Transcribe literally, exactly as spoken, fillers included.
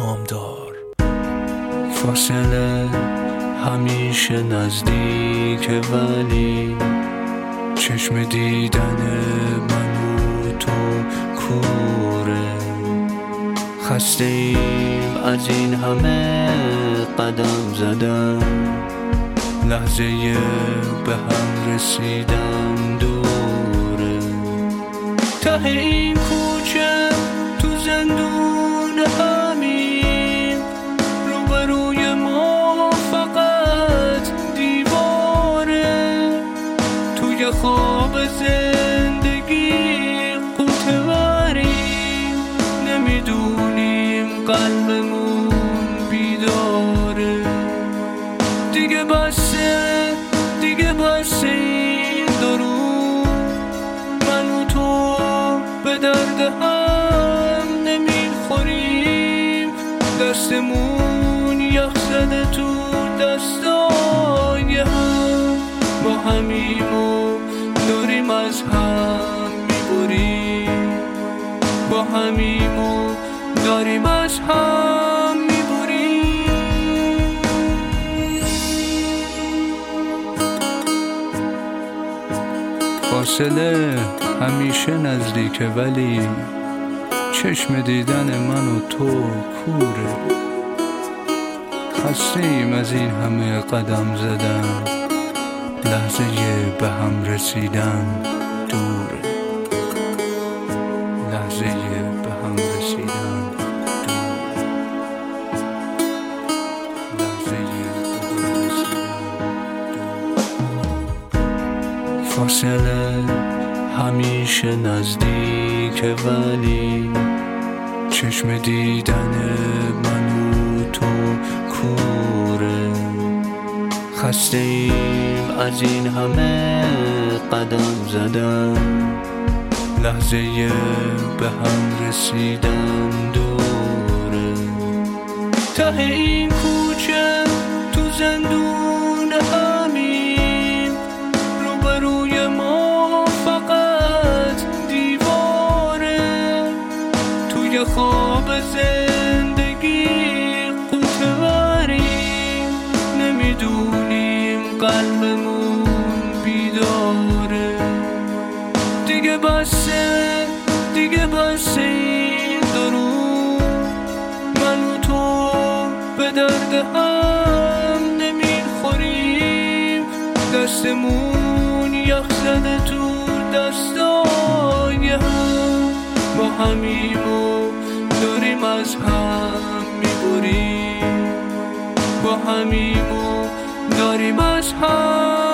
وامدار. فاصله همیشه نزدیکه ولی چشم دیدن من و تو کوره. خسته ایم از این همه قدم زدن، لحظه به هم رسیدن دوره. ته این کوچه تو زندون همین، روبروی ما فقط دیواره. توی خواب زندگی قوتوریم، نمیدونیم قلبمون بیداره. دیگه بسه دیگه بسه این درون، من و تو به درد هم نمیخوریم. دستمون یخ زده تو دستای هم، با همیم و داریم از هم میبریم. با همیم و داریم از هم میبریم. فاصله همیشه نزدیکه ولی چشم دیدن من و تو کوره. خسته ایم از این همه قدم زدن، لحظه به هم رسیدن دوره. لحظه به هم رسیدن دوره. لحظه به هم رسیدن دوره. فاصله همیشه نزدیکه ولی چشم دیدن من و تو کوره. خسته ایم از این همه قدم زدن، لحظه به هم رسیدن دوره. ته این کوچه تو زندون همین، روبروی ما فقط دیواره. توی خواب زندگی قوتوریم، نمیدونیم قلبمون بیداره. دیگه بسه دیگه بسه این درون، من و تو به درد هم نمیخوریم. دستمون یخ زده تو دستای هم، با همیم و داریم از هم میبریم. با همیم و داریم از هم